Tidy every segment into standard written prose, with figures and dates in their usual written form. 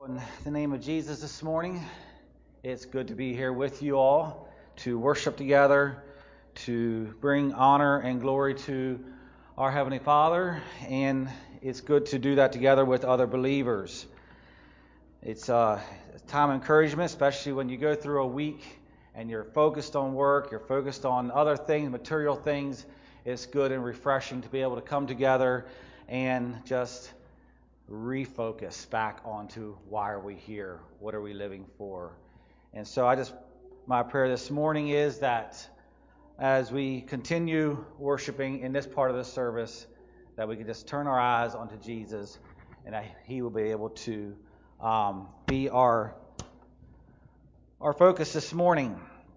In the name of Jesus this morning, it's good to be here with you all to worship together, to bring honor and glory to our Heavenly Father, and it's good to do that together with other believers. It's a time of encouragement, especially when you go through a week and you're focused on work, you're focused on other things, material things. It's good and refreshing to be able to come together and just refocus back onto why are we here? What are we living for? And so my prayer this morning is that as we continue worshiping in this part of the service, that we can just turn our eyes onto Jesus and that He will be able to be our focus this morning.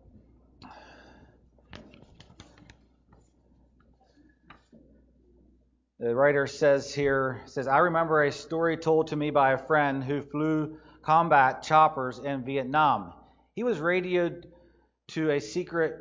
The writer says, I remember a story told to me by a friend who flew combat choppers in Vietnam. He was radioed to a secret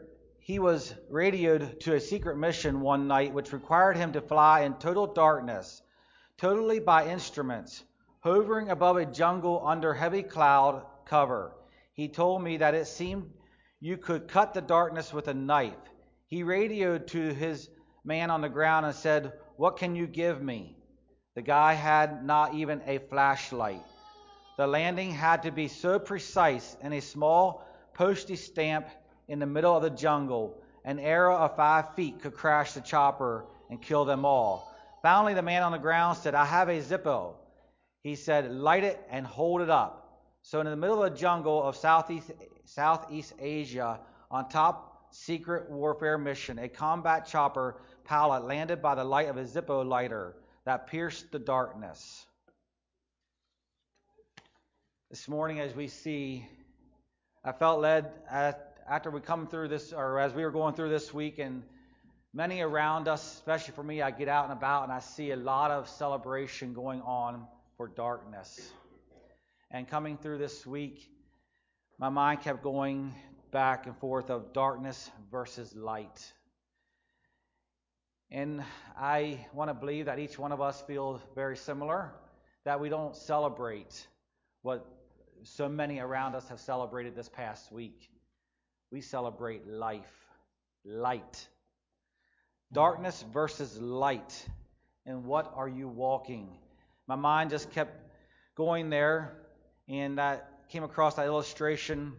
mission one night which required him to fly in total darkness, totally by instruments, hovering above a jungle under heavy cloud cover. He told me that it seemed you could cut the darkness with a knife. He radioed to his man on the ground and said, "What can you give me?" The guy had not even a flashlight. The landing had to be so precise in a small postage stamp in the middle of the jungle. An arrow of 5 feet could crash the chopper and kill them all. Finally, the man on the ground said, "I have a Zippo." He said, "Light it and hold it up." So in the middle of the jungle of Southeast Asia, on top secret warfare mission, a combat chopper pilot landed by the light of a Zippo lighter that pierced the darkness. This morning, as we see, I felt led after we come through this, or as we were going through this week, and many around us, especially for me, I get out and about and I see a lot of celebration going on for darkness. And coming through this week, my mind kept going back and forth of darkness versus light. And I want to believe that each one of us feels very similar, that we don't celebrate what so many around us have celebrated this past week. We celebrate life, light. Darkness versus light. And what are you walking? My mind just kept going there, and that came across that illustration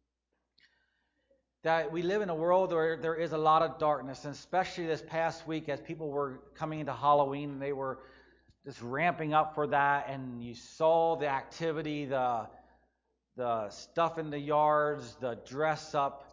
that we live in a world where there is a lot of darkness, and especially this past week as people were coming into Halloween, and they were just ramping up for that, and you saw the activity, the stuff in the yards, the dress up.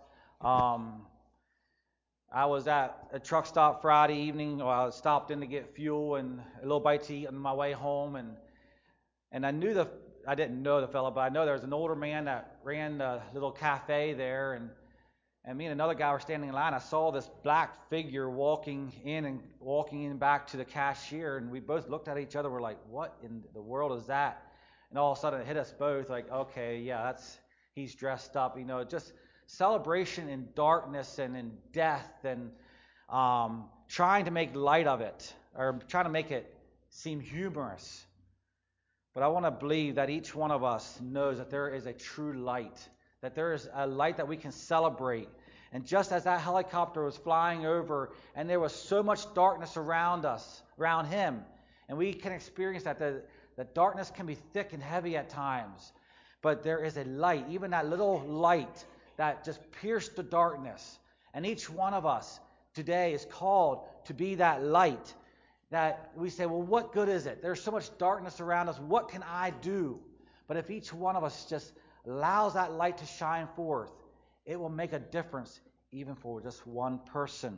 I was at a truck stop Friday evening. I stopped in to get fuel and a little bite to eat on my way home, and I didn't know the fellow, but I know there was an older man that ran the little cafe there, and me and another guy were standing in line. I saw this black figure walking in back to the cashier, and we both looked at each other. We're like, "What in the world is that?" And all of a sudden, it hit us both. Like, okay, yeah, he's dressed up. Just celebration in darkness and in death, and trying to make light of it, or trying to make it seem humorous. But I want to believe that each one of us knows that there is a true light, that there is a light that we can celebrate. And just as that helicopter was flying over and there was so much darkness around him, and we can experience that the darkness can be thick and heavy at times, but there is a light, even that little light that just pierced the darkness. And each one of us today is called to be that light, that we say, well, what good is it? There's so much darkness around us. What can I do? But if each one of us just allows that light to shine forth, it will make a difference even for just one person.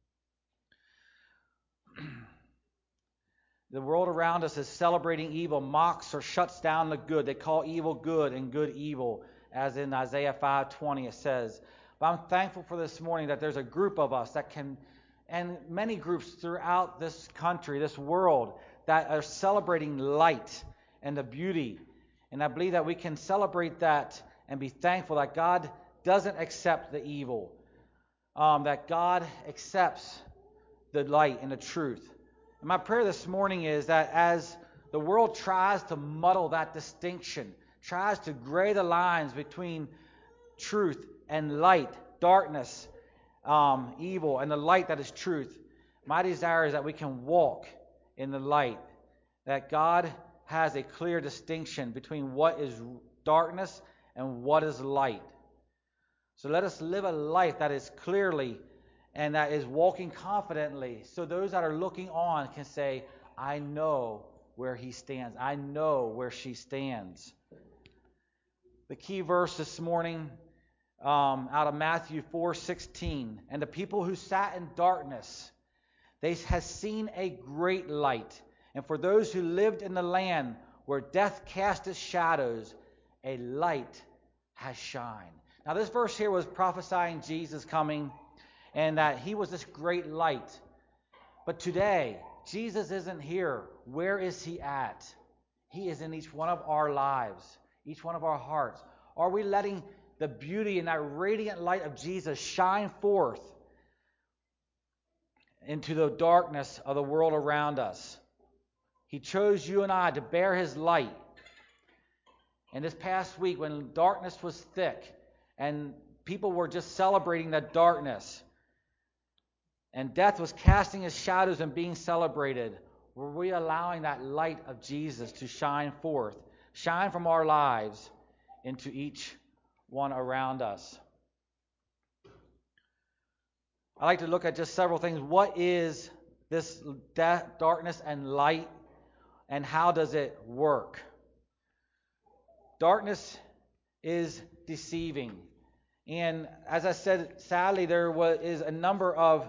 The world around us is celebrating evil, mocks or shuts down the good. They call evil good and good evil, as in Isaiah 5:20 it says. But I'm thankful for this morning that there's a group of us that can, and many groups throughout this country, this world, that are celebrating light and the beauty. And I believe that we can celebrate that and be thankful that God doesn't accept the evil, that God accepts the light and the truth. And my prayer this morning is that as the world tries to muddle that distinction, tries to gray the lines between truth and light, darkness, evil, and the light that is truth. My desire is that we can walk in the light, that God has a clear distinction between what is darkness and what is light. So let us live a life that is clearly and that is walking confidently, so those that are looking on can say, I know where he stands. I know where she stands. The key verse this morning out of Matthew 4:16, and the people who sat in darkness, they have seen a great light. And for those who lived in the land where death cast its shadows, a light has shined. Now this verse here was prophesying Jesus coming and that he was this great light. But today, Jesus isn't here. Where is he at? He is in each one of our lives, each one of our hearts. Are we letting the beauty and that radiant light of Jesus shine forth into the darkness of the world around us? He chose you and I to bear his light. And this past week, when darkness was thick and people were just celebrating that darkness, and death was casting its shadows and being celebrated, were we allowing that light of Jesus to shine forth, shine from our lives into each one around us? I'd like to look at just several things. What is this darkness and light, and how does it work? Darkness is deceiving. And as I said, sadly, there is a number of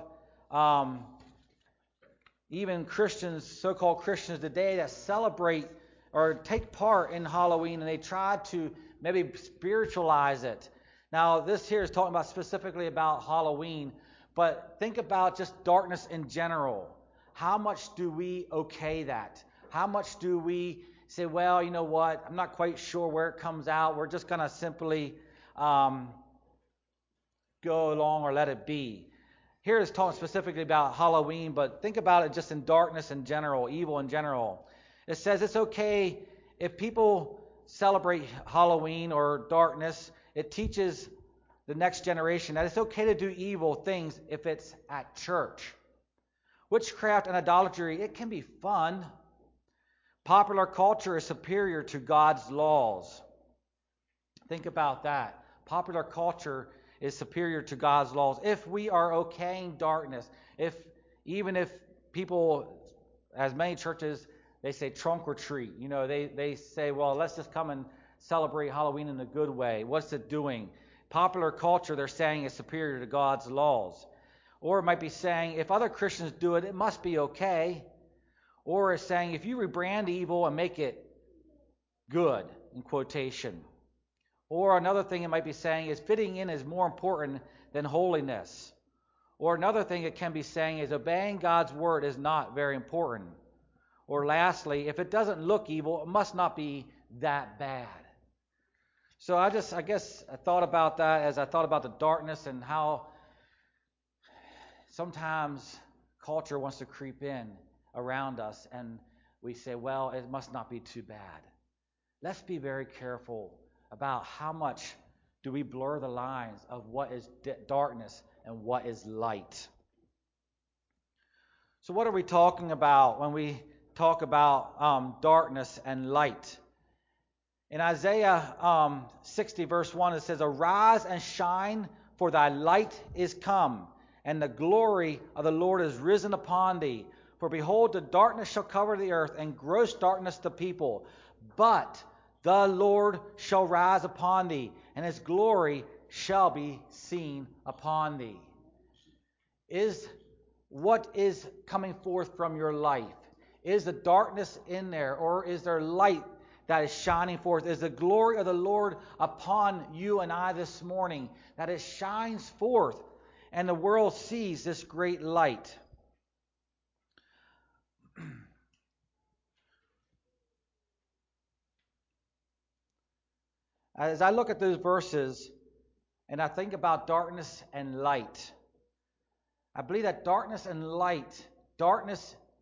even Christians, so-called Christians today, that celebrate or take part in Halloween, and they try to maybe spiritualize it. Now, this here is talking about specifically about Halloween, but think about just darkness in general. How much do we okay that? How much do we say, well, you know what, I'm not quite sure where it comes out. We're just going to simply go along or let it be. Here it's talking specifically about Halloween, but think about it just in darkness in general, evil in general. It says it's okay if people celebrate Halloween or darkness. It teaches the next generation that it's okay to do evil things if it's at church. Witchcraft and idolatry, it can be fun. Popular culture is superior to God's laws. Think about that. Popular culture is superior to God's laws. If we are okaying darkness, even if people, as many churches, they say trunk or treat. You know, they say, well, let's just come and celebrate Halloween in a good way. What's it doing? Popular culture, they're saying, is superior to God's laws. Or it might be saying, if other Christians do it, it must be okay. Or it's saying, if you rebrand evil and make it good, in quotation. Or another thing it might be saying is fitting in is more important than holiness. Or another thing it can be saying is obeying God's word is not very important. Or lastly, if it doesn't look evil, it must not be that bad. So I thought about that as I thought about the darkness and how sometimes culture wants to creep in around us and we say, well, it must not be too bad. Let's be very careful about how much do we blur the lines of what is darkness and what is light. So what are we talking about when we talk about darkness and light? In Isaiah 60 verse 1 it says, arise and shine, for thy light is come, and the glory of the Lord is risen upon thee. For behold, the darkness shall cover the earth, and gross darkness the people. But the Lord shall rise upon thee, and his glory shall be seen upon thee. What is coming forth from your life? Is the darkness in there, or is there light that is shining forth? Is the glory of the Lord upon you and I this morning, that it shines forth and the world sees this great light? As I look at those verses and I think about darkness and light, I believe that darkness and light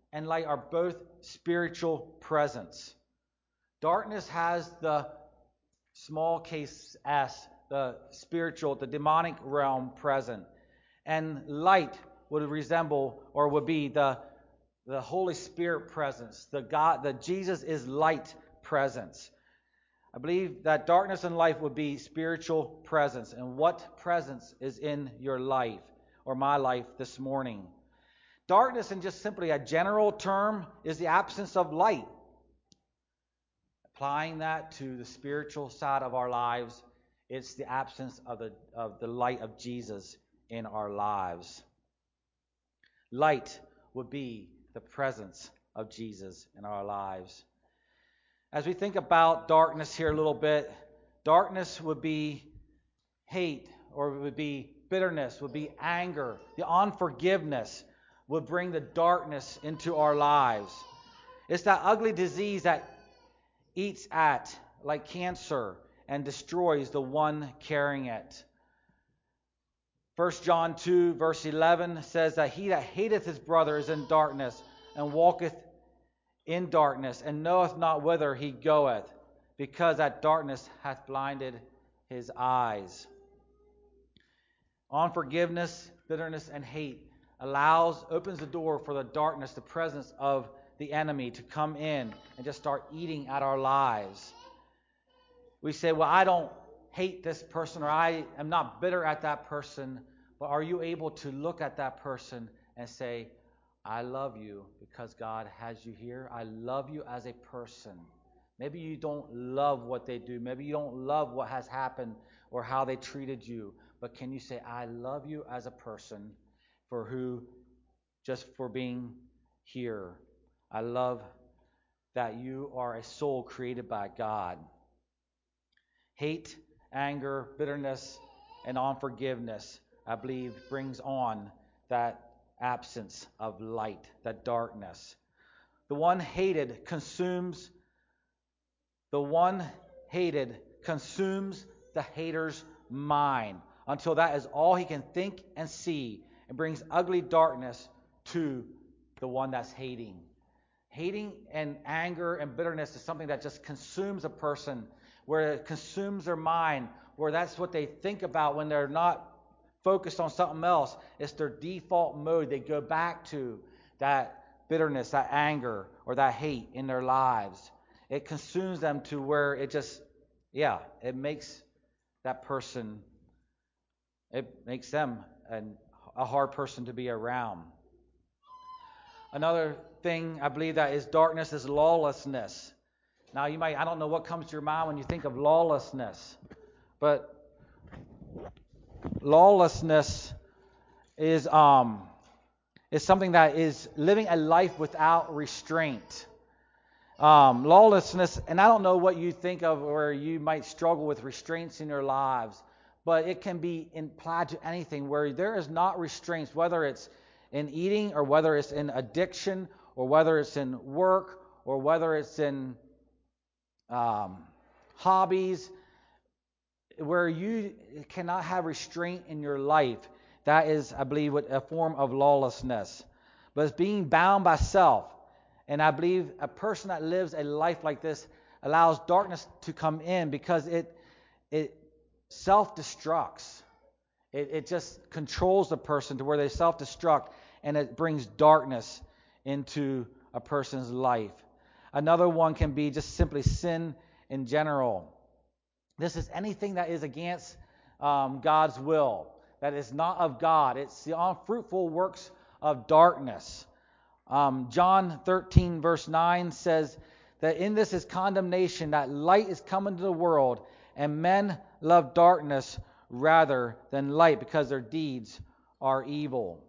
are both spiritual presence. Darkness has the small case s, the spiritual, the demonic realm present. And light would resemble or would be the Holy Spirit presence, the Jesus is light presence. I believe that darkness and life would be spiritual presence. And what presence is in your life or my life this morning? Darkness, in just simply a general term, is the absence of light. Applying that to the spiritual side of our lives, it's the absence of the light of Jesus in our lives. Light would be the presence of Jesus in our lives. As we think about darkness here a little bit, darkness would be hate, or it would be bitterness, would be anger. The unforgiveness would bring the darkness into our lives. It's that ugly disease that eats at, like cancer, and destroys the one carrying it. 1 John 2, verse 11 says that he that hateth his brother is in darkness, and walketh in darkness, and knoweth not whither he goeth, because that darkness hath blinded his eyes. Unforgiveness, bitterness, and hate opens the door for the darkness, the presence of the enemy to come in and just start eating at our lives. We say, well, I don't hate this person, or I am not bitter at that person, but are you able to look at that person and say, I love you because God has you here. I love you as a person. Maybe you don't love what they do. Maybe you don't love what has happened or how they treated you. But can you say, I love you as a person just for being here. I love that you are a soul created by God. Hate, anger, bitterness, and unforgiveness, I believe, brings on that absence of light, that darkness. The one hated consumes the hater's mind until that is all he can think and see, and brings ugly darkness to the one that's hating. Hating and anger and bitterness is something that just consumes a person, where it consumes their mind, where that's what they think about when they're not focused on something else. It's their default mode. They go back to that bitterness, that anger, or that hate in their lives. It consumes them to where it makes that person, it makes them a hard person to be around. Another thing I believe that is darkness is lawlessness. Now I don't know what comes to your mind when you think of lawlessness, but lawlessness is something that is living a life without restraint. Lawlessness, and I don't know what you think of where you might struggle with restraints in your lives, but it can be applied to anything where there is not restraints, whether it's in eating, or whether it's in addiction, or whether it's in work, or whether it's in hobbies, where you cannot have restraint in your life. That is, I believe, a form of lawlessness. But it's being bound by self. And I believe a person that lives a life like this allows darkness to come in, because it self-destructs. It just controls the person to where they self-destruct, and it brings darkness into a person's life. Another one can be just simply sin in general. This is anything that is against God's will, that is not of God. It's the unfruitful works of darkness. John 13, verse 9 says that in this is condemnation, that light is come into the world, and men love darkness rather than light, because their deeds are evil.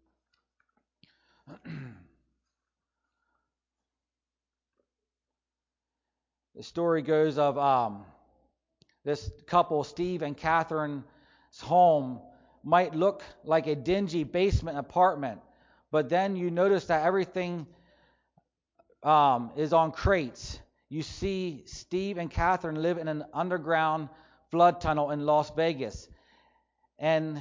The story goes of this couple, Steve and Catherine's home might look like a dingy basement apartment, but then you notice that everything is on crates. You see Steve and Catherine live in an underground flood tunnel in Las Vegas. And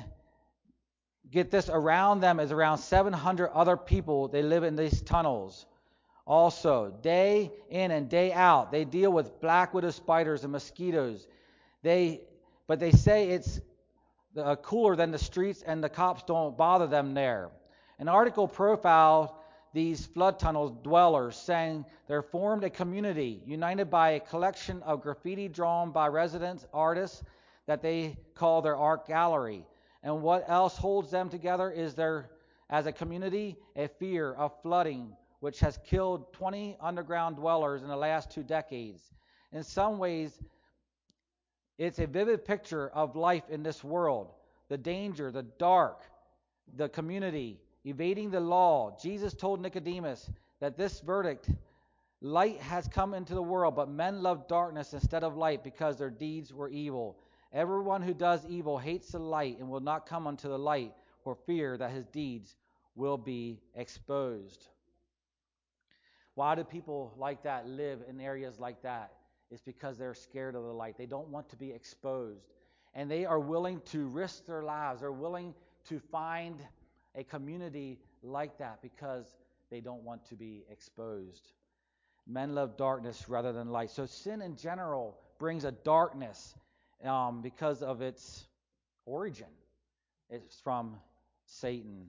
get this, around them is around 700 other people. They live in these tunnels. Also, day in and day out, they deal with black widow spiders and mosquitoes. But they say it's cooler than the streets, and the cops don't bother them there. An article profiled these flood tunnel dwellers, saying they're formed a community united by a collection of graffiti drawn by resident artists that they call their art gallery. And what else holds them together is their, as a community, a fear of flooding, which has killed 20 underground dwellers in the last 2 decades. In some ways, it's a vivid picture of life in this world, the danger, the dark, the community, evading the law. Jesus told Nicodemus that this verdict, light has come into the world, but men love darkness instead of light because their deeds were evil. Everyone who does evil hates the light and will not come unto the light for fear that his deeds will be exposed. Why do people like that live in areas like that? It's because they're scared of the light. They don't want to be exposed. And they are willing to risk their lives. They're willing to find a community like that because they don't want to be exposed. Men love darkness rather than light. So sin in general brings a darkness because of its origin. It's from Satan.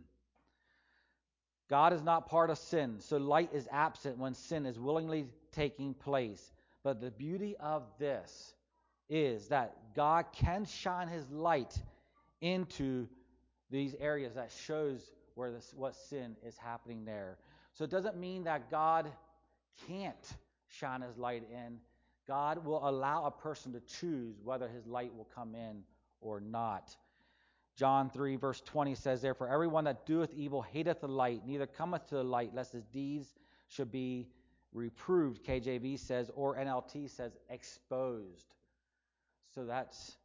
God is not part of sin, so light is absent when sin is willingly taking place. But the beauty of this is that God can shine his light into these areas that shows what sin is happening there. So it doesn't mean that God can't shine his light in. God will allow a person to choose whether his light will come in or not. John 3, verse 20 says, therefore, everyone that doeth evil hateth the light, neither cometh to the light, lest his deeds should be reproved, KJV says, or NLT says, exposed. So that's,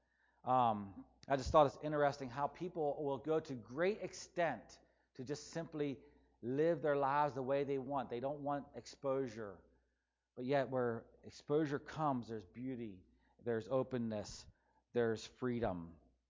I just thought it's interesting how people will go to great extent to just simply live their lives the way they want. They don't want exposure. But yet where exposure comes, there's beauty, there's openness, there's freedom.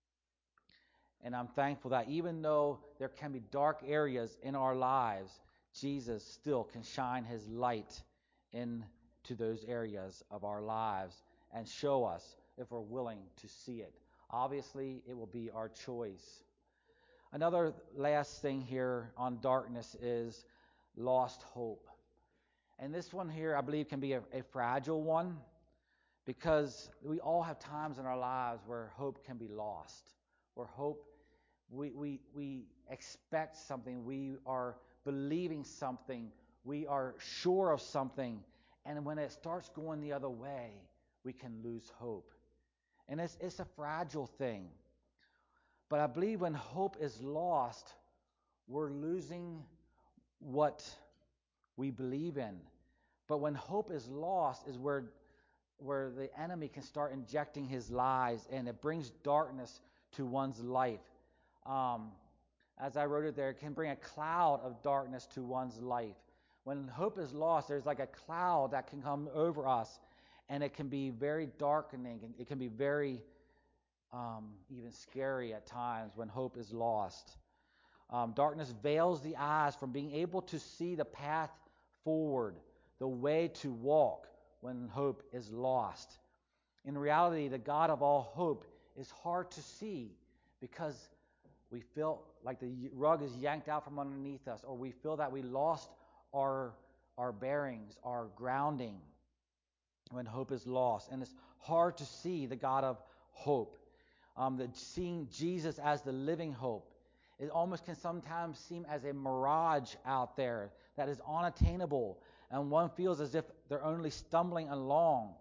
And I'm thankful that even though there can be dark areas in our lives, Jesus still can shine his light into those areas of our lives and show us if we're willing to see it. Obviously, it will be our choice. Another last thing here on darkness is lost hope. And this one here, I believe, can be a fragile one because we all have times in our lives where hope can be lost, where hope we expect something, we are believing something, we are sure of something, and when it starts going the other way, we can lose hope. And it's a fragile thing. But I believe when hope is lost, we're losing what we believe in. But when hope is lost is where the enemy can start injecting his lies, and it brings darkness to one's life. As I wrote it there, it can bring a cloud of darkness to one's life. When hope is lost, there's like a cloud that can come over us, and it can be very darkening. It can be very even scary at times when hope is lost. Darkness veils the eyes from being able to see the path forward, the way to walk when hope is lost. In reality, the God of all hope is hard to see because we feel like the rug is yanked out from underneath us, or we feel that we lost our bearings, our grounding when hope is lost. And it's hard to see the God of hope. Seeing Jesus as the living hope, it almost can sometimes seem as a mirage out there that is unattainable, and one feels as if they're only stumbling along.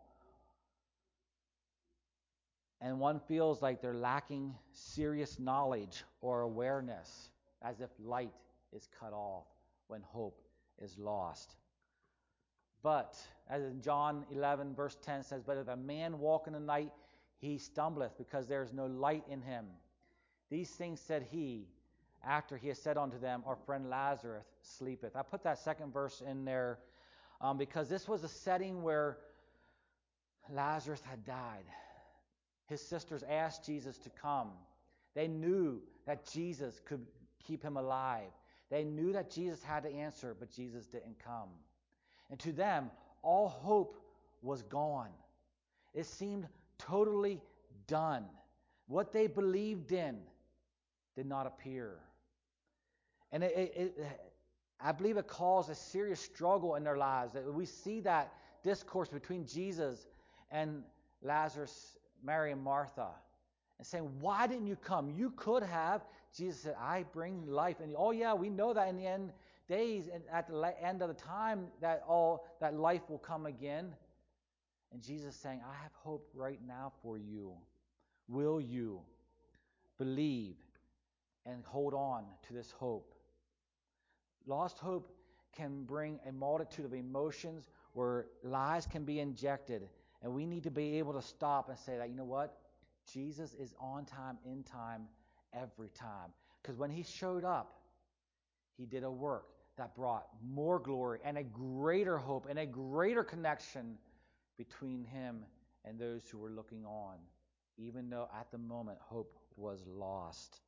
And one feels like they're lacking serious knowledge or awareness, as if light is cut off when hope is lost. But, as in John 11, verse 10 says, but if a man walk in the night, he stumbleth, because there is no light in him. These things said he, after he has said unto them, our friend Lazarus sleepeth. I put that second verse in there because this was a setting where Lazarus had died. His sisters asked Jesus to come. They knew that Jesus could keep him alive. They knew that Jesus had to answer, but Jesus didn't come. And to them, all hope was gone. It seemed totally done. What they believed in did not appear. And I believe it caused a serious struggle in their lives. We see that discourse between Jesus and Lazarus, Mary, and Martha, and saying, why didn't you come? You could have. Jesus said, I bring life. And oh yeah, we know that in the end days, and at the end of the time, that life will come again. And Jesus is saying, I have hope right now for you. Will you believe and hold on to this hope? Lost hope can bring a multitude of emotions where lies can be injected. And we need to be able to stop and say that, you know what? Jesus is on time, in time, every time. Because when he showed up, he did a work that brought more glory and a greater hope and a greater connection between him and those who were looking on, even though at the moment hope was lost.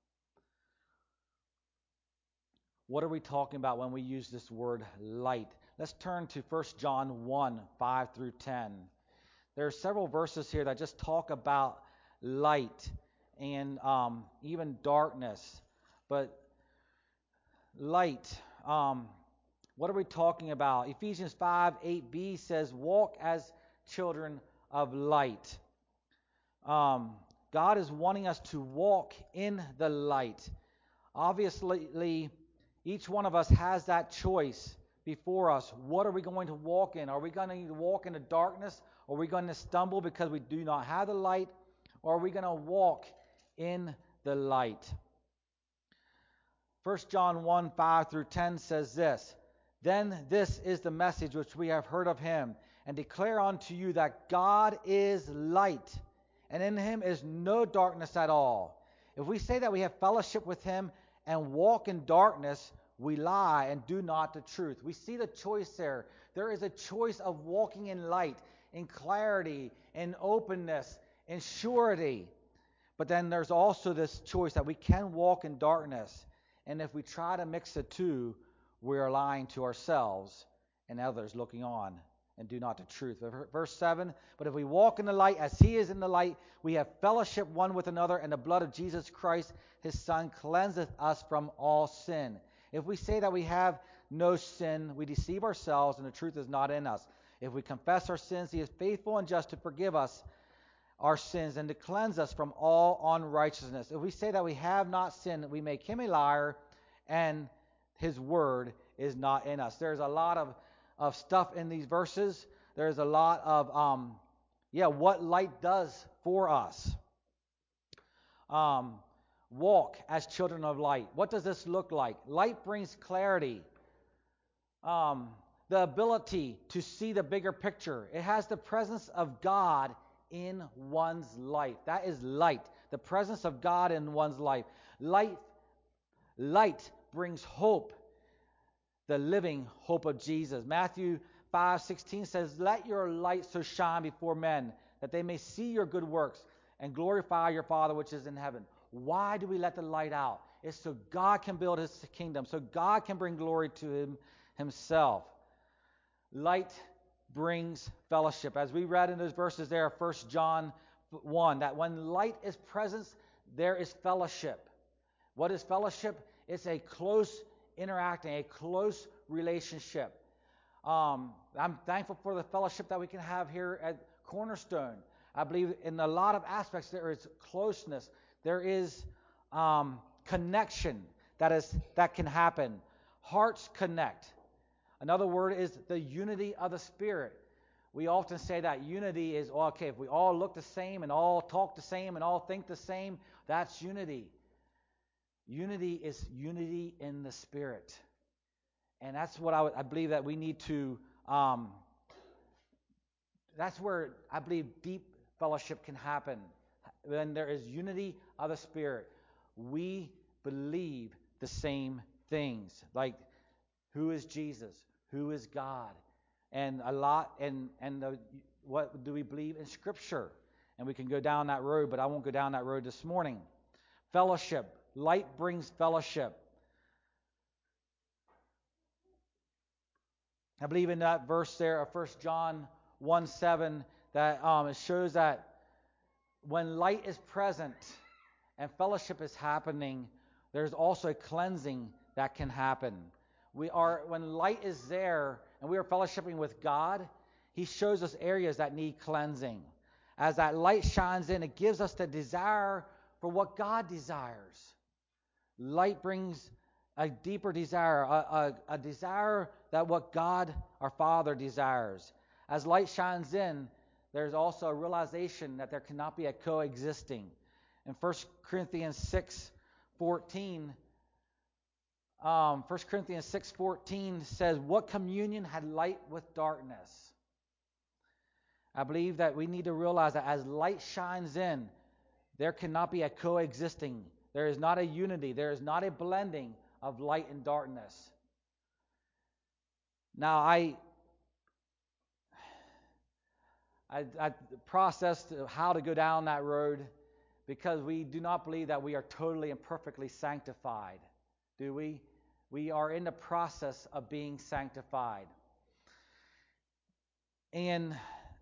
What are we talking about when we use this word light? Let's turn to 1 John 1, 5 through 10. There are several verses here that just talk about light and even darkness. But light, what are we talking about? Ephesians 5, 8b says, walk as children of light. God is wanting us to walk in the light. Obviously, each one of us has that choice before us. What are we going to walk in? Are we going to walk in the darkness? Are we going to stumble because we do not have the light? Or are we going to walk in the light? 1 John 1, 5 through 10 says this, then this is the message which we have heard of him, and declare unto you that God is light, and in him is no darkness at all. If we say that we have fellowship with him and walk in darkness, we lie and do not the truth. We see the choice there. There is a choice of walking in light, in clarity, in openness, in surety. But then there's also this choice that we can walk in darkness. And if we try to mix the two, we are lying to ourselves and others looking on and do not the truth. Verse 7, but if we walk in the light as he is in the light, we have fellowship one with another, and the blood of Jesus Christ, his Son, cleanseth us from all sin. If we say that we have no sin, we deceive ourselves, and the truth is not in us. If we confess our sins, he is faithful and just to forgive us our sins and to cleanse us from all unrighteousness. If we say that we have not sinned, we make him a liar, and his word is not in us. There's a lot of stuff in these verses. There's a lot of what light does for us. Walk as children of light. What does this look like? Light brings clarity. The ability to see the bigger picture. It has the presence of God in one's life. That is light. The presence of God in one's life. Light brings hope. The living hope of Jesus. Matthew 5:16 says, let your light so shine before men, that they may see your good works and glorify your Father which is in heaven. Why do we let the light out? It's so God can build his kingdom, so God can bring glory to himself. Light brings fellowship. As we read in those verses there, 1 John 1, that when light is present, there is fellowship. What is fellowship? It's a close interacting, a close relationship. I'm thankful for the fellowship that we can have here at Cornerstone. I believe in a lot of aspects there is closeness. There is connection that can happen. Hearts connect. Another word is the unity of the Spirit. We often say that unity is, okay, if we all look the same and all talk the same and all think the same, that's unity. Unity is unity in the Spirit. And that's what I believe that we need to, that's where I believe deep fellowship can happen. When there is unity of the Spirit, we believe the same things. Like, who is Jesus? Who is God? And what do we believe in Scripture? And we can go down that road, but I won't go down that road this morning. Fellowship. Light brings fellowship. I believe in that verse there of 1 John 1:7 that it shows that when light is present and fellowship is happening, there's also a cleansing that can happen. When light is there and we are fellowshipping with God, He shows us areas that need cleansing. As that light shines in, it gives us the desire for what God desires. Light brings a deeper desire, a desire that what God, our Father, desires. As light shines in, there's also a realization that there cannot be a coexisting. In 1 Corinthians 6:14, 1 Corinthians 6:14 says, "What communion had light with darkness?" I believe that we need to realize that as light shines in, there cannot be a coexisting. There is not a unity. There is not a blending of light and darkness. Now, I processed how to go down that road because we do not believe that we are totally and perfectly sanctified, do we? We are in the process of being sanctified. And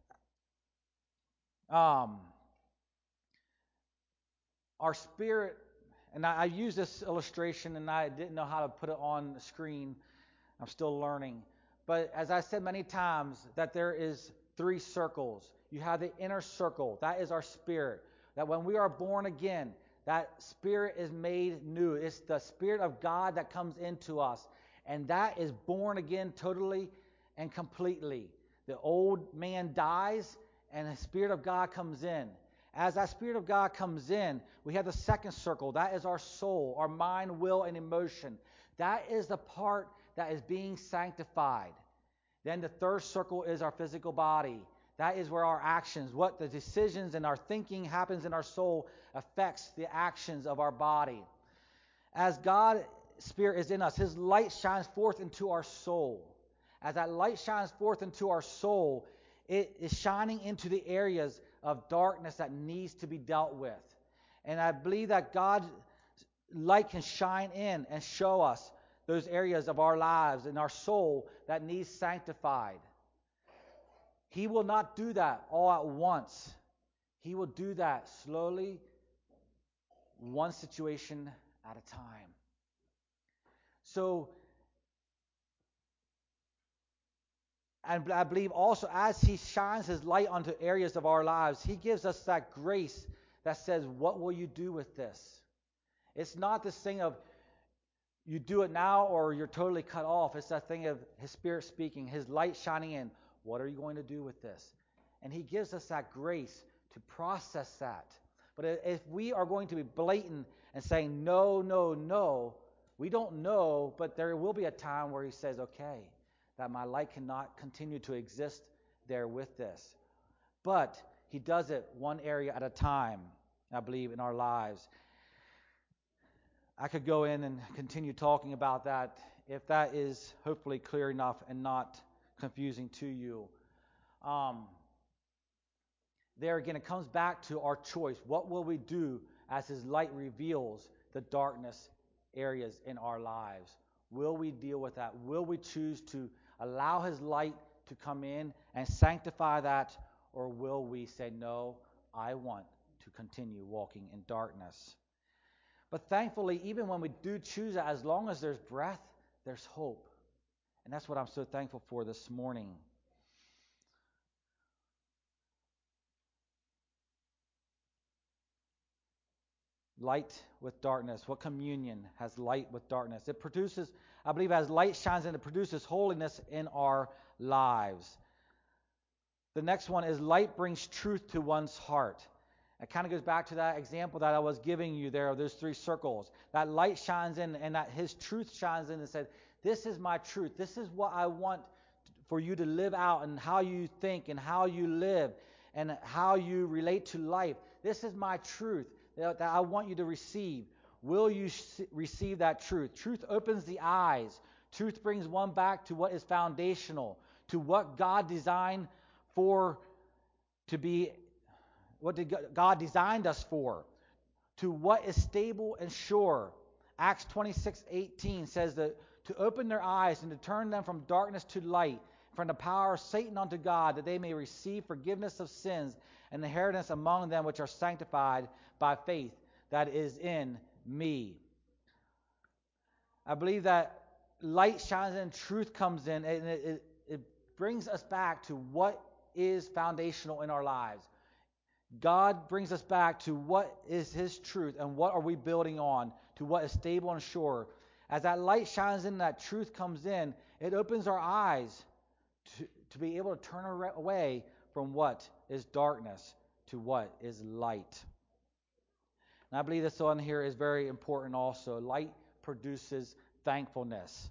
our spirit, and I use this illustration and I didn't know how to put it on the screen. I'm still learning. But as I said many times, that there is 3 circles. You have the inner circle. That is our spirit. That when we are born again, that spirit is made new. It's the Spirit of God that comes into us. And that is born again totally and completely. The old man dies and the Spirit of God comes in. As that Spirit of God comes in, we have the second circle. That is our soul, our mind, will, and emotion. That is the part that is being sanctified. Then the third circle is our physical body. That is where our actions, what the decisions and our thinking happens in our soul affects the actions of our body. As God's Spirit is in us, His light shines forth into our soul. As that light shines forth into our soul, it is shining into the areas of darkness that needs to be dealt with. And I believe that God's light can shine in and show us those areas of our lives and our soul that needs sanctified. He will not do that all at once. He will do that slowly, one situation at a time. So, and I believe also as He shines His light onto areas of our lives, He gives us that grace that says, what will you do with this? It's not this thing of you do it now or you're totally cut off. It's that thing of His Spirit speaking, His light shining in. What are you going to do with this? And He gives us that grace to process that. But if we are going to be blatant and saying, no, no, no, we don't know, but there will be a time where He says, okay, that my light cannot continue to exist there with this. But He does it one area at a time, I believe, in our lives. I could go in and continue talking about that if that is hopefully clear enough and not confusing to you. There again, it comes back to our choice. What will we do as His light reveals the darkness areas in our lives? Will we deal with that? Will we choose to allow His light to come in and sanctify that? Or will we say, no, I want to continue walking in darkness? But thankfully, even when we do choose it, as long as there's breath, there's hope. And that's what I'm so thankful for this morning. Light with darkness. What communion has light with darkness? It produces, I believe, as light shines in, it produces holiness in our lives. The next one is light brings truth to one's heart. It kind of goes back to that example that I was giving you there of those 3 circles. That light shines in and that His truth shines in and said, this is my truth. This is what I want for you to live out and how you think and how you live and how you relate to life. This is my truth that I want you to receive. Will you receive that truth? Truth opens the eyes. Truth brings one back to what is foundational, to what God designed for to be, what did God designed us for, to what is stable and sure. Acts 26:18 says that to open their eyes and to turn them from darkness to light from the power of Satan unto God, that they may receive forgiveness of sins and inheritance among them which are sanctified by faith that is in me. I believe that light shines in, truth comes in, and it brings us back to what is foundational in our lives. God brings us back to what is His truth and what are we building on, to what is stable and sure. As that light shines in, that truth comes in, it opens our eyes to be able to turn away from what is darkness to what is light. And I believe this one here is very important also. Light produces thankfulness.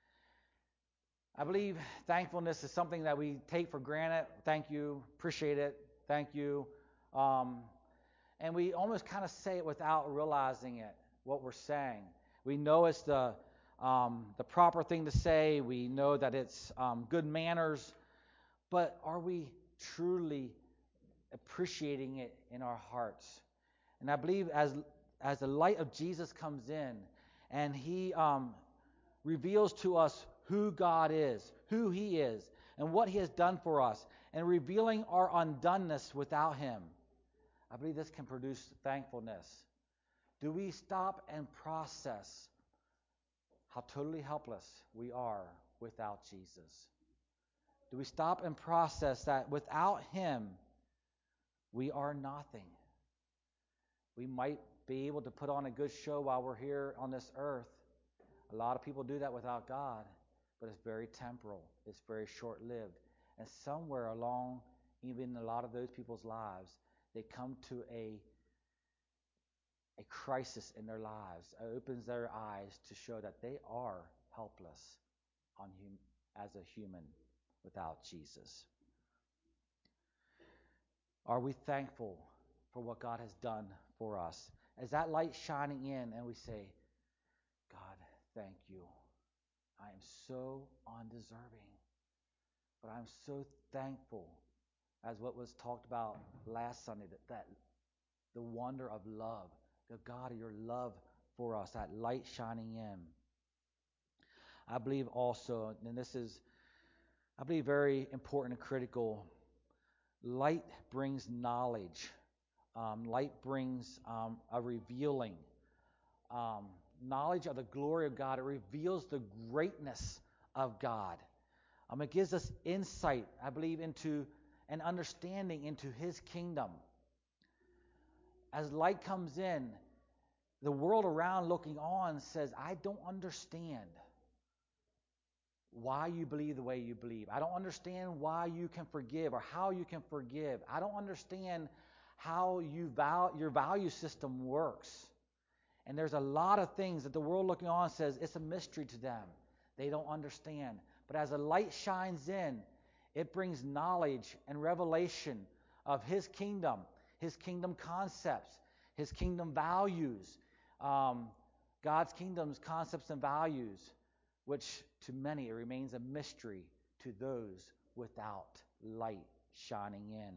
I believe thankfulness is something that we take for granted. Thank you, appreciate it, thank you. And we almost kind of say it without realizing it, what we're saying. We know it's the proper thing to say. We know that it's good manners. But are we truly appreciating it in our hearts? And I believe as the light of Jesus comes in and He reveals to us who God is, who He is, and what He has done for us, and revealing our undoneness without Him, I believe this can produce thankfulness. Do we stop and process how totally helpless we are without Jesus? Do we stop and process that without Him, we are nothing? We might be able to put on a good show while we're here on this earth. A lot of people do that without God, but it's very temporal. It's very short-lived. And somewhere along, even a lot of those people's lives, they come to a crisis in their lives. It opens their eyes to show that they are helpless as a human without Jesus. Are we thankful for what God has done for us? Is that light shining in and we say, God, thank you. I am so undeserving, but I'm so thankful, as what was talked about last Sunday, that the wonder of love, the God of your love for us, that light shining in. I believe also, and this is, I believe, very important and critical, light brings knowledge. Light brings a revealing. Knowledge of the glory of God. It reveals the greatness of God. It gives us insight, I believe, into an understanding into His kingdom. As light comes in, the world around looking on says, I don't understand why you believe the way you believe. I don't understand why you can forgive or how you can forgive. I don't understand how your value system works. And there's a lot of things that the world looking on says it's a mystery to them. They don't understand. But as the light shines in, it brings knowledge and revelation of His kingdom concepts, His kingdom values, God's kingdom's concepts and values, which to many it remains a mystery to those without light shining in.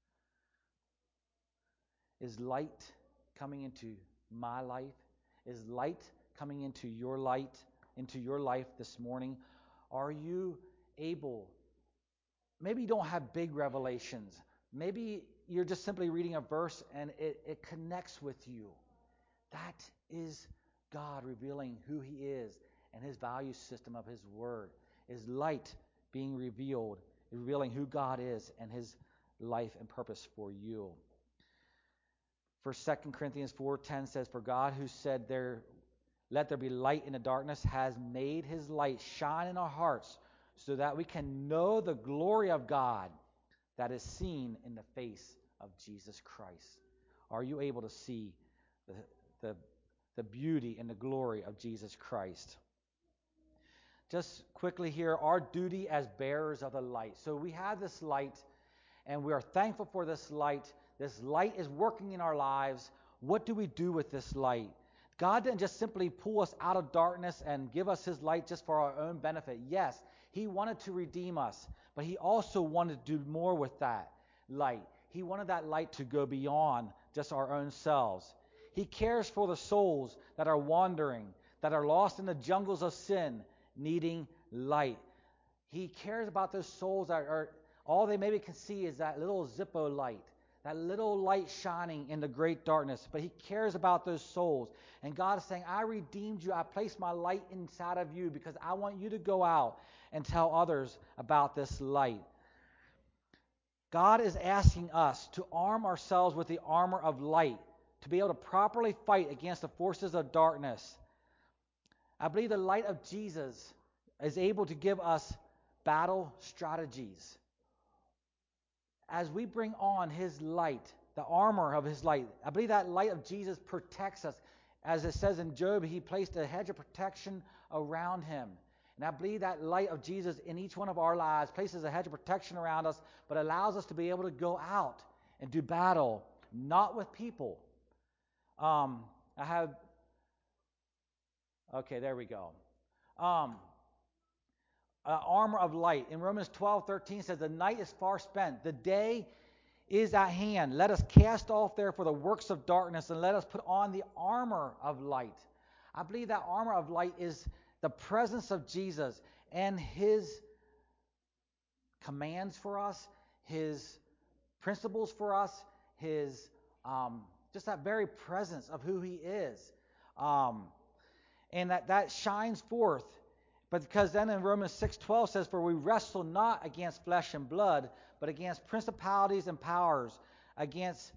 Is light coming into my life? Is light coming into your life this morning? Are you able, maybe you don't have big revelations. Maybe you're just simply reading a verse and it connects with you. That is God revealing who He is and His value system of His Word. Is light being revealed, revealing who God is and His life and purpose for you. For 2 Corinthians 4:10 says, For God who said, let there be light in the darkness, has made His light shine in our hearts so that we can know the glory of God that is seen in the face of Jesus Christ. Are you able to see the beauty and the glory of Jesus Christ? Just quickly here, our duty as bearers of the light. So we have this light, and we are thankful for this light. This light is working in our lives. What do we do with this light? God didn't just simply pull us out of darkness and give us His light just for our own benefit. Yes, He wanted to redeem us, but He also wanted to do more with that light. He wanted that light to go beyond just our own selves. He cares for the souls that are wandering, that are lost in the jungles of sin, needing light. He cares about those souls that are, all they maybe can see is that little Zippo light, that little light shining in the great darkness. But he cares about those souls. And God is saying, I redeemed you. I placed my light inside of you because I want you to go out and tell others about this light. God is asking us to arm ourselves with the armor of light, to be able to properly fight against the forces of darkness. I believe the light of Jesus is able to give us battle strategies. As we bring on his light, the armor of his light, I believe that light of Jesus protects us. As it says in Job, he placed a hedge of protection around him. And I believe that light of Jesus in each one of our lives places a hedge of protection around us, but allows us to be able to go out and do battle, not with people. Okay, there we go. Armor of light. In Romans 12:13 says, the night is far spent. The day is at hand. Let us cast off therefore the works of darkness and let us put on the armor of light. I believe that armor of light is the presence of Jesus and his commands for us, his principles for us, his just that very presence of who he is. And that shines forth. But because then in Romans 6:12 says, for we wrestle not against flesh and blood, but against principalities and powers, against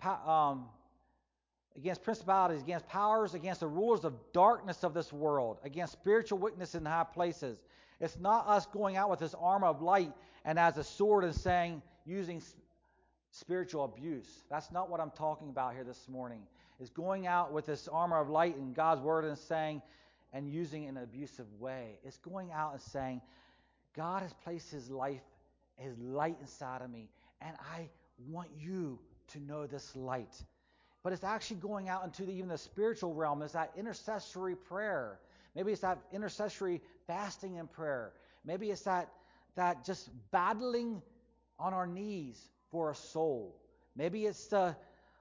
principalities, against powers, against the rulers of darkness of this world, against spiritual wickedness in high places. It's not us going out with this armor of light and as a sword and saying, using spiritual abuse. That's not what I'm talking about here this morning. It's going out with this armor of light in God's word and saying, and using it in an abusive way. It's going out and saying, God has placed his light inside of me, and I want you to know this light. But it's actually going out into even the spiritual realm. It's that intercessory prayer. Maybe it's that intercessory fasting and prayer. Maybe it's that just battling on our knees for a soul. Maybe it's the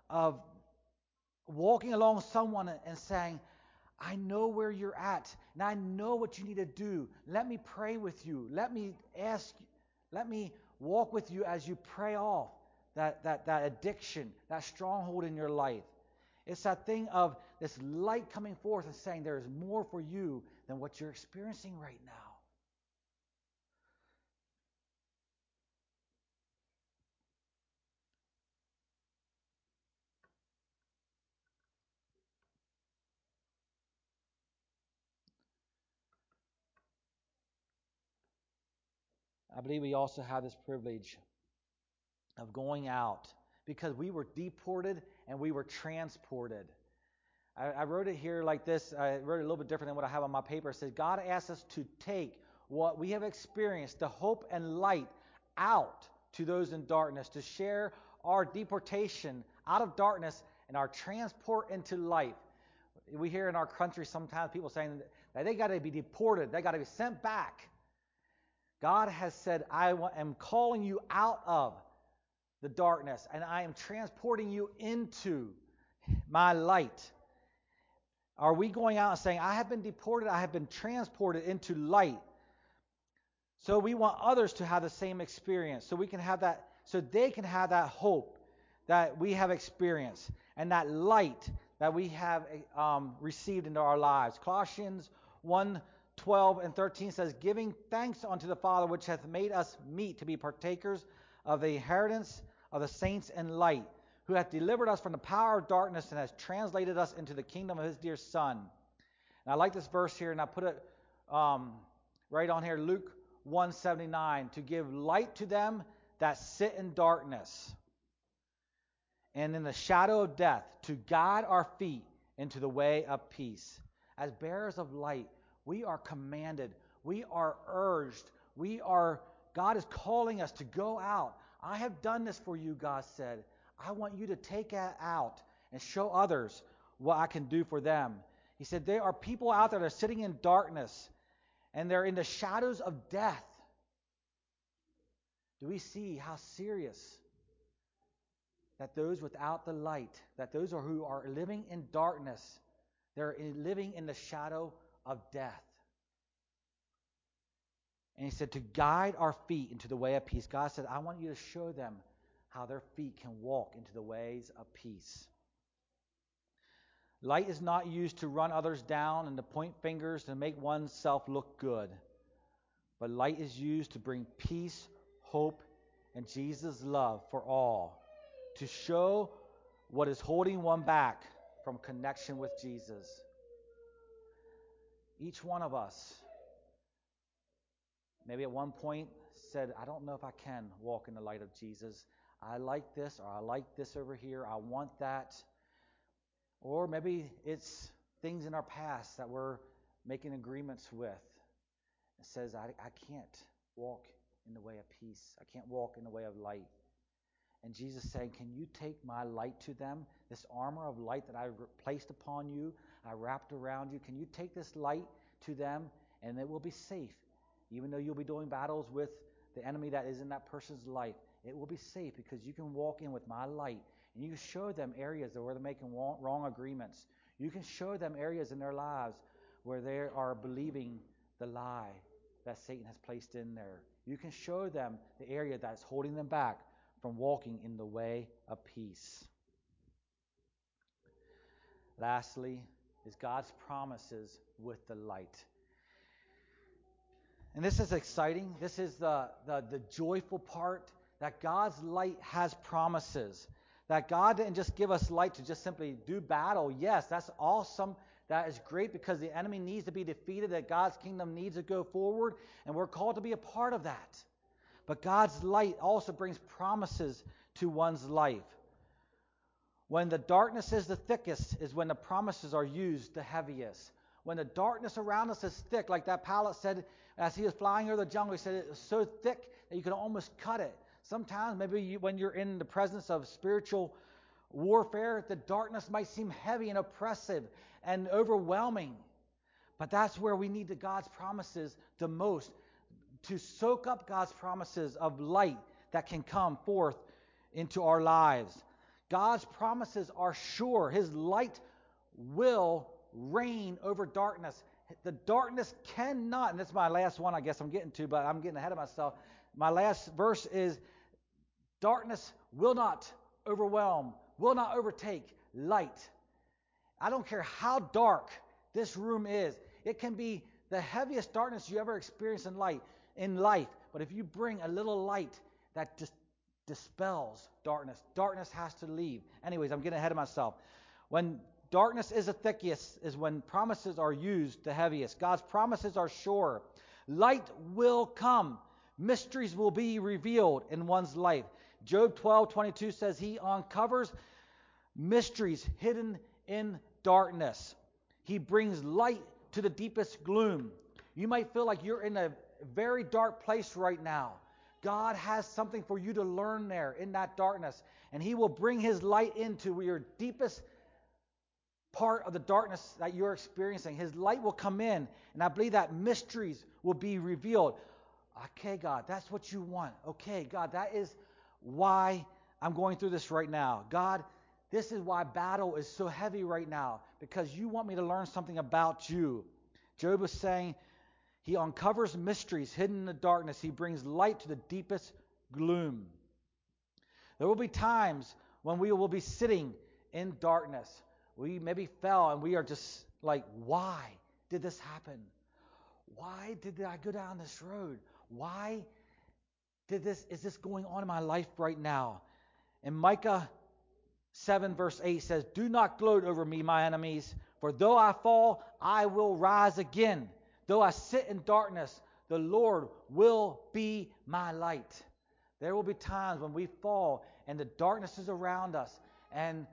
walking along someone and saying, I know where you're at, and I know what you need to do. Let me pray with you. Let me walk with you as you pray off that addiction, that stronghold in your life. It's that thing of this light coming forth and saying there is more for you than what you're experiencing right now. I believe we also have this privilege of going out because we were deported and we were transported. I wrote it here like this. I wrote it a little bit different than what I have on my paper. It says, God asks us to take what we have experienced, the hope and light, out to those in darkness, to share our deportation out of darkness and our transport into life. We hear in our country sometimes people saying that they got to be deported, they got to be sent back. God has said, I am calling you out of the darkness, and I am transporting you into my light. Are we going out and saying, I have been deported, I have been transported into light? So we want others to have the same experience, so we can have that, so they can have that hope that we have experienced, and that light that we have received into our lives. Colossians 1:12 and 13 says, giving thanks unto the Father which hath made us meet to be partakers of the inheritance of the saints in light, who hath delivered us from the power of darkness and has translated us into the kingdom of his dear Son. And I like this verse here, and I put it right on here, Luke 1:79, to give light to them that sit in darkness and in the shadow of death, to guide our feet into the way of peace. As bearers of light, we are commanded, we are urged, God is calling us to go out. I have done this for you, God said. I want you to take it out and show others what I can do for them. He said, there are people out there that are sitting in darkness, and they're in the shadows of death. Do we see how serious that those without the light, that those who are living in darkness, they're living in the shadow of death? And he said to guide our feet into the way of peace. God said, I want you to show them how their feet can walk into the ways of peace. Light is not used to run others down and to point fingers and make oneself look good. But light is used to bring peace, hope, and Jesus' love for all. To show what is holding one back from connection with Jesus. Each one of us, maybe at one point, said, I don't know if I can walk in the light of Jesus. I like this, or I like this over here. I want that. Or maybe it's things in our past that we're making agreements with. It says, I can't walk in the way of peace. I can't walk in the way of light. And Jesus saying, can you take my light to them? This armor of light that I placed upon you, I wrapped around you. Can you take this light to them and it will be safe? Even though you'll be doing battles with the enemy that is in that person's life, it will be safe because you can walk in with my light and you can show them areas where they're making wrong agreements. You can show them areas in their lives where they are believing the lie that Satan has placed in there. You can show them the area that's holding them back from walking in the way of peace. Lastly, is God's promises with the light. And this is exciting. This is the joyful part, that God's light has promises. That God didn't just give us light to just simply do battle. Yes, that's awesome. That is great because the enemy needs to be defeated, that God's kingdom needs to go forward, and we're called to be a part of that. But God's light also brings promises to one's life. When the darkness is the thickest is when the promises are used the heaviest. When the darkness around us is thick, like that pilot said as he was flying over the jungle, he said it was so thick that you could almost cut it. Sometimes, maybe when you're in the presence of spiritual warfare, the darkness might seem heavy and oppressive and overwhelming. But that's where we need God's promises the most, to soak up God's promises of light that can come forth into our lives. God's promises are sure. His light will reign over darkness. The darkness cannot, and this is my last one I guess I'm getting to, but I'm getting ahead of myself. My last verse is, darkness will not overwhelm, will not overtake light. I don't care how dark this room is. It can be the heaviest darkness you ever experienced in life. But if you bring a little light that just dispels darkness, darkness has to leave. Anyways, I'm getting ahead of myself. When darkness is the thickest is when promises are used the heaviest. God's promises are sure. Light will come. Mysteries will be revealed in one's life. Job 12:22 says he uncovers mysteries hidden in darkness. He brings light to the deepest gloom. You might feel like you're in a very dark place right now. God has something for you to learn there in that darkness. And He will bring His light into your deepest part of the darkness that you're experiencing. His light will come in. And I believe that mysteries will be revealed. Okay, God, that's what you want. Okay, God, that is why I'm going through this right now. God, this is why battle is so heavy right now, because you want me to learn something about you. Job was saying he uncovers mysteries hidden in the darkness. He brings light to the deepest gloom. There will be times when we will be sitting in darkness. We maybe fell and we are just like, why did this happen? Why did I go down this road? Why is this going on in my life right now? And Micah 7 verse 8 says, do not gloat over me, my enemies, for though I fall, I will rise again. Though I sit in darkness, the Lord will be my light. There will be times when we fall and the darkness is around us and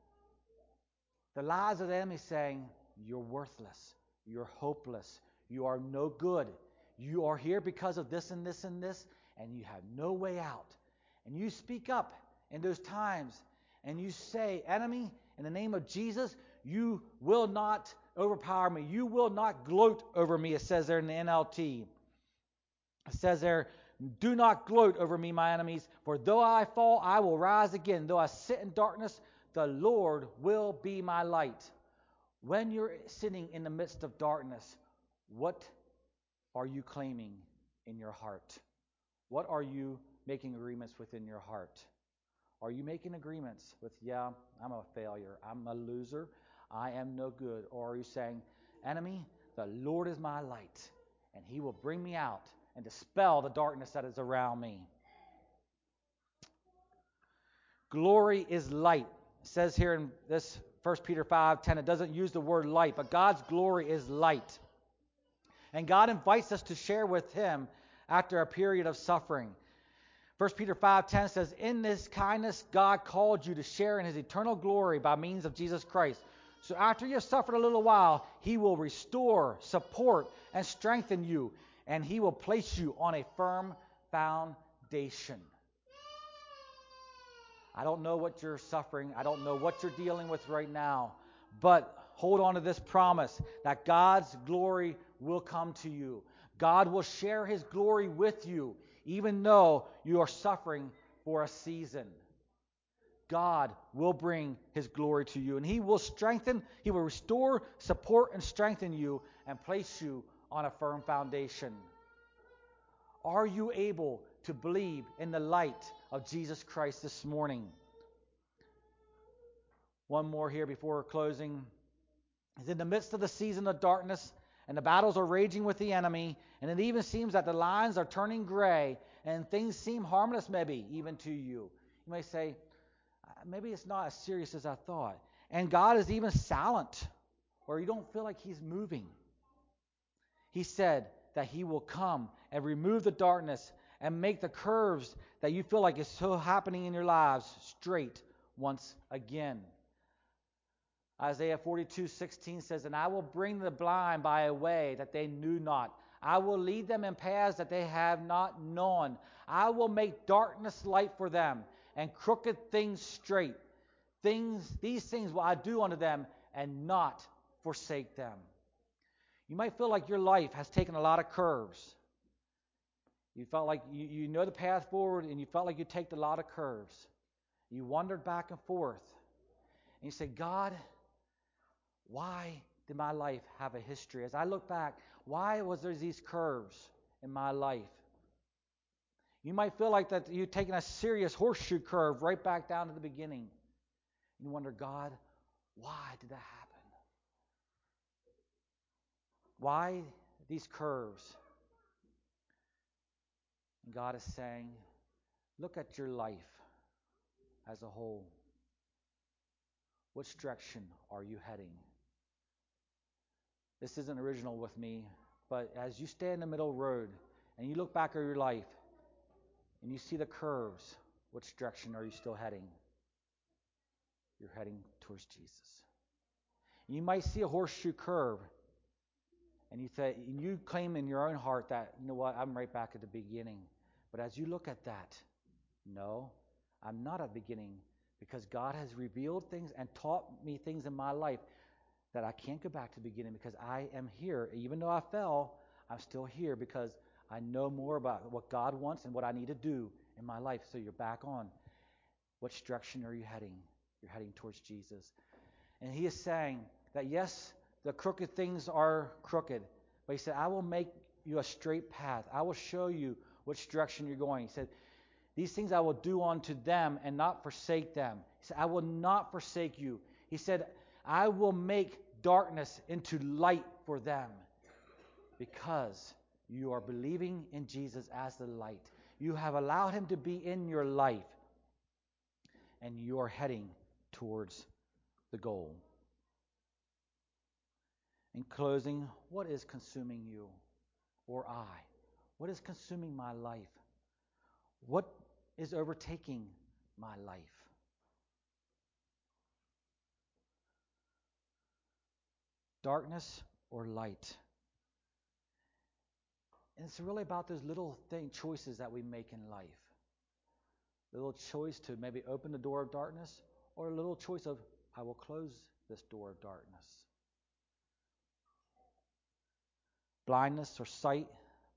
the lies of the enemy saying, you're worthless, you're hopeless, you are no good, you are here because of this and this and this, and you have no way out. And you speak up in those times and you say, enemy, in the name of Jesus, you will not overpower me. You will not gloat over me, it says there in the NLT. It says there, do not gloat over me, my enemies, for though I fall, I will rise again. Though I sit in darkness, the Lord will be my light. When you're sitting in the midst of darkness, what are you claiming? in your heart? What are you making agreements within your heart? Are you making agreements with, yeah, I'm a failure, I'm a loser, I am no good? Or are you saying, enemy, the Lord is my light, and he will bring me out and dispel the darkness that is around me? Glory is light. It says here in this 1 Peter 5:10, it doesn't use the word light, but God's glory is light. And God invites us to share with him after a period of suffering. 1 Peter 5:10 says, in this kindness God called you to share in his eternal glory by means of Jesus Christ. So after you have suffered a little while, he will restore, support, and strengthen you, and he will place you on a firm foundation. I don't know what you're suffering. I don't know what you're dealing with right now. But hold on to this promise that God's glory will come to you. God will share his glory with you, even though you are suffering for a season. God will bring his glory to you, and he will strengthen, he will restore, support, and strengthen you and place you on a firm foundation. Are you able to believe in the light of Jesus Christ this morning? One more here before closing. Is in the midst of the season of darkness, and the battles are raging with the enemy, and it even seems that the lines are turning gray, and things seem harmless maybe even to you. You may say, maybe it's not as serious as I thought. And God is even silent, or you don't feel like he's moving. He said that he will come and remove the darkness and make the curves that you feel like is so happening in your lives straight once again. Isaiah 42:16 says, and I will bring the blind by a way that they knew not. I will lead them in paths that they have not known. I will make darkness light for them, and crooked things straight. These things will I do unto them, and not forsake them. You might feel like your life has taken a lot of curves. You felt like you know the path forward, and you felt like you take a lot of curves. You wandered back and forth. And you say, God, why did my life have a history? As I look back, why was there these curves in my life? You might feel like that you've taken a serious horseshoe curve right back down to the beginning. You wonder, God, why did that happen? Why these curves? And God is saying, look at your life as a whole. Which direction are you heading? This isn't original with me, but as you stay in the middle road and you look back at your life and you see the curves, which direction are you still heading? You're heading towards Jesus. You might see a horseshoe curve, and you claim in your own heart that, you know what, I'm right back at the beginning. But as you look at that, no, I'm not at the beginning, because God has revealed things and taught me things in my life that I can't go back to the beginning, because I am here. Even though I fell, I'm still here because I know more about what God wants and what I need to do in my life. So you're back on. Which direction are you heading? You're heading towards Jesus. And he is saying that yes, the crooked things are crooked, but he said, I will make you a straight path. I will show you which direction you're going. He said, these things I will do unto them and not forsake them. He said, I will not forsake you. He said, I will make darkness into light for them, because you are believing in Jesus as the light. You have allowed him to be in your life, and you are heading towards the goal. In closing, what is consuming you or I? What is consuming my life? What is overtaking my life? Darkness or light? And it's really about those little choices that we make in life. A little choice to maybe open the door of darkness, or a little choice of, I will close this door of darkness. Blindness or sight.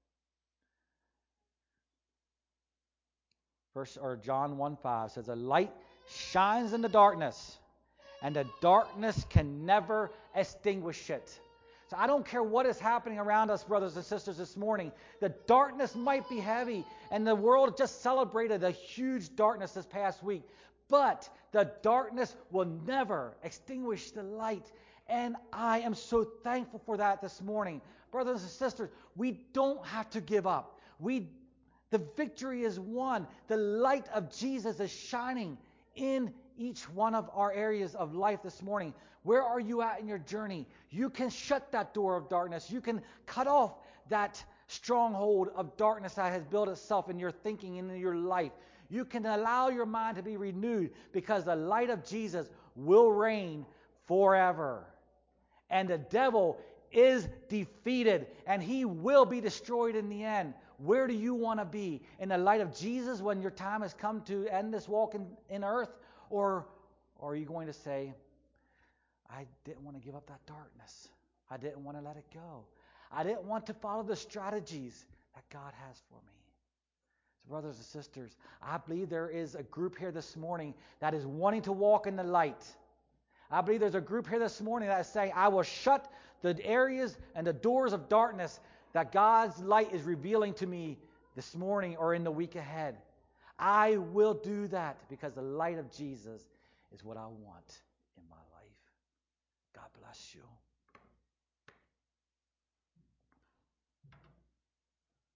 John 1:5 says, a light shines in the darkness, and the darkness can never extinguish it. So I don't care what is happening around us, brothers and sisters, this morning. The darkness might be heavy, and the world just celebrated a huge darkness this past week. But the darkness will never extinguish the light. And I am so thankful for that this morning. Brothers and sisters, we don't have to give up. The victory is won. The light of Jesus is shining in each one of our areas of life this morning. Where are you at in your journey? You can shut that door of darkness. You can cut off that stronghold of darkness that has built itself in your thinking and in your life. You can allow your mind to be renewed because the light of Jesus will reign forever. And the devil is defeated, and he will be destroyed in the end. Where do you want to be? In the light of Jesus when your time has come to end this walk in earth? Or are you going to say, I didn't want to give up that darkness. I didn't want to let it go. I didn't want to follow the strategies that God has for me. So brothers and sisters, I believe there is a group here this morning that is wanting to walk in the light. I believe there's a group here this morning that is saying, I will shut the areas and the doors of darkness that God's light is revealing to me this morning or in the week ahead. I will do that because the light of Jesus is what I want in my life. God bless you.